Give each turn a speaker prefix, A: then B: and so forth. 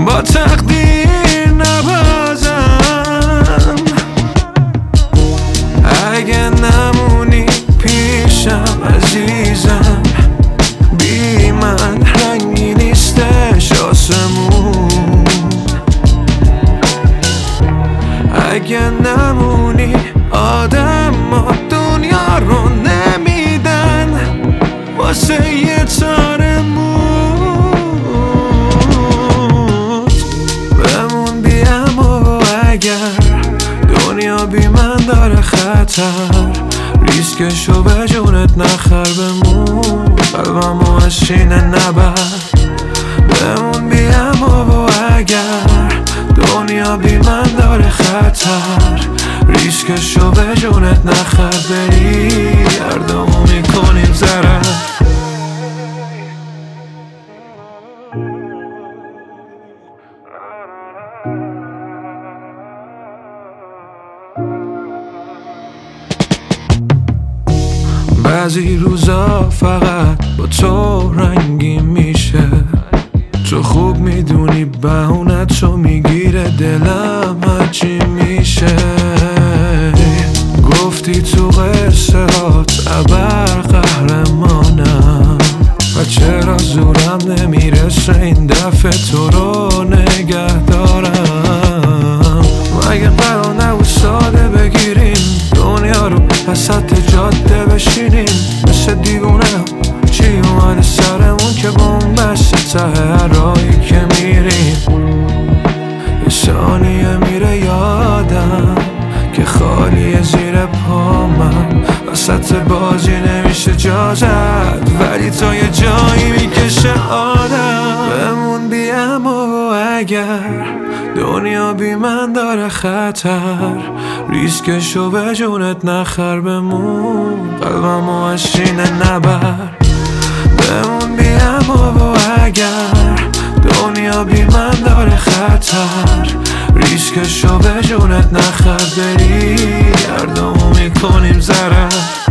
A: با تقدیر نبازم. اگه نمونی پیشم عزیزم، بی من رنگی نیستش آسمون. اگه نمونی آدم ها دنیا رو نمیدن واسه یه تار موت. بمون بیم و اگر دنیا بی من داره خطر، ریسکشو به جونت نخر. بمون قلبمو از شینه نبر. بمون بیم و اگر دنیا بی من داره خطر، ریسکشو به جونت نخر. بری هردومو میکنیم ضرر. بعضی روزا فقط با تو رنگی میشه. تو خوب میدونی بهونتو میگیره دلم هرچی میشه. گفتی تو قصه هات ابر قهرمانم و چرا زورم نمیرسه این دفعه تو رو نگه دارم. مگه قرار نبود ساده بگیریم دنیا رو وسط جاده بشینیم؟ مثل دیوونه چی اومده سرمون که بومبسته ته هر راهی که میریم؟ یه ثانیه میره یادم که خالیه زیر پامم، وسط بازی نمیشه جا زد ولی تا یه جایی میکشه آدم. بمون بیم و اگر دنیا بی من داره خطر، ریسکشو به جونت نخر. بمون قلبمو از شینه نبر. بمون بیم و اگر دنیا بی من داره خطر، ریسکشو به جونت نخر. بری هردومو میکنیم ضرر.